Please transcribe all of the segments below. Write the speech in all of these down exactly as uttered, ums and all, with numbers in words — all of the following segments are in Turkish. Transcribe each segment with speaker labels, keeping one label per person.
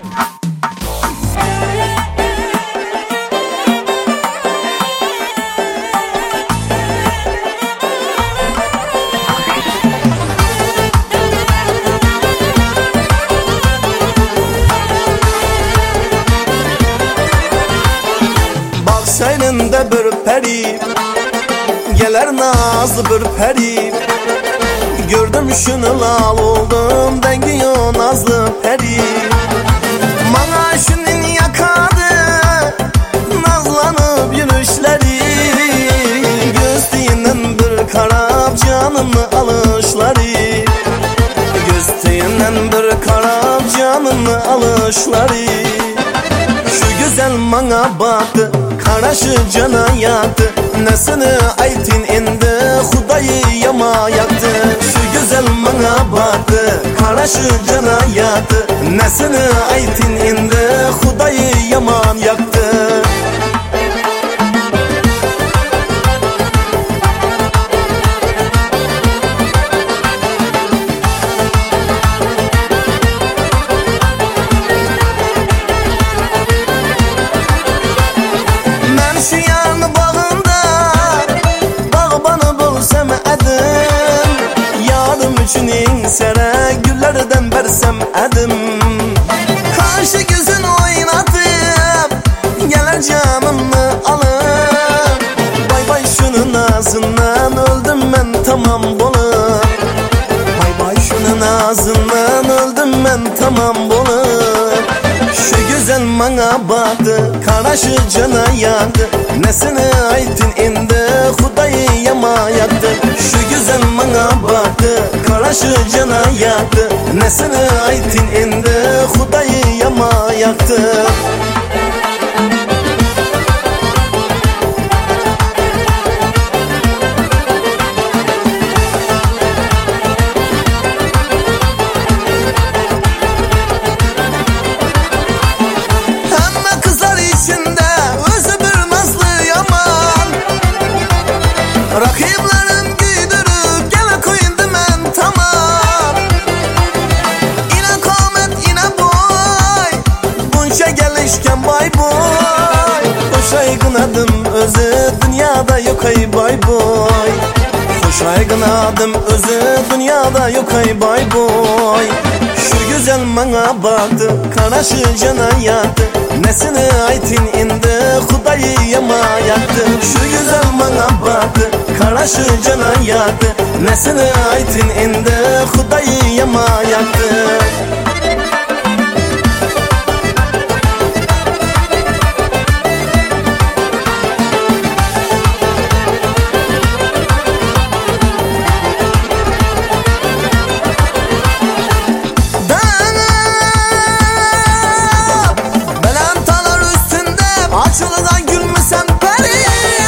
Speaker 1: Seyninde bir peri, geler nazlı bir peri. Gördüm şunu lal oldum, dengiyo nazlı peri. Bana şunun yakadı, nazlanıp yürüyüşleri. Gözlüğünden bir karab canımı alışları. Gözlüğünden bir karab canımı alışları. Şu güzel bana baktı, karaşı cana yaktı. Nesini aytin indi, Hudayı yama yaktı. Şu güzel bana baktı, karaşı cana yaktı. Nesini aytin indi, Hudayı yaman yaktı. Üçünün sene güllerden versem edim. Karşı gözün oynatıp gelir canımı alıp. Bay bay şunun ağzından öldüm ben tamam bolup. Bay bay şunun ağzından öldüm ben tamam bolup. Şu güzel bana baktı, karaşı cana yaktı. Nesine aytin indi, Hudayı yama yaktı. Şu güzel bana baktı, karaşı cana yaktı. Nesine aytin indi, Hudayı yama yaktı. Rakiplerim güydürüp gele koyundu men tamam. İne kamet ine boy, bunca gelişken bay boy. Hoş aygınadım özü dünyada yok ay bay boy. Hoş aygınadım özü dünyada yok ay bay boy. Şu güzel bana baktı, karaşı cana yaktı. Nesine aytin indi, Hudayı yama yaktı. Şu güzel bana baktı, karaşı cana yaktı. Nesine aytin indi, Hudayı yama yaktı. Açılıdan gülmüsem peri.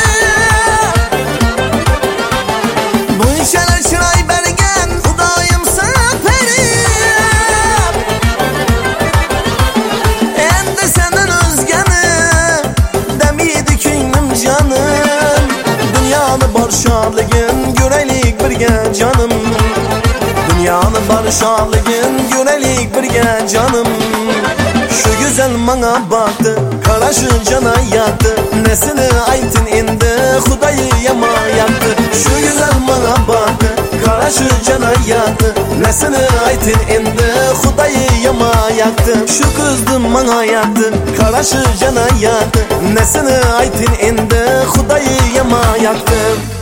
Speaker 1: Bu işe çıray bergen, Hudayım sana peri. Endi senden özgeni, demiydi künlüm canım. Dünyanı barşarlığın, göreylik birge canım. Dünyanı barşarlığın, göreylik birge canım. Şu güzel bana baktı, karaşı cana yaktı. Nesine aytin indi, Hudayı yama yaktı. Şu güzel bana baktı, karaşı cana yaktı. Nesine aytin indi, Hudayı yama yaktı. Şu kızdım bana yaktı, karaşı cana yaktı. Nesine aytin indi, Hudayı yama yaktı.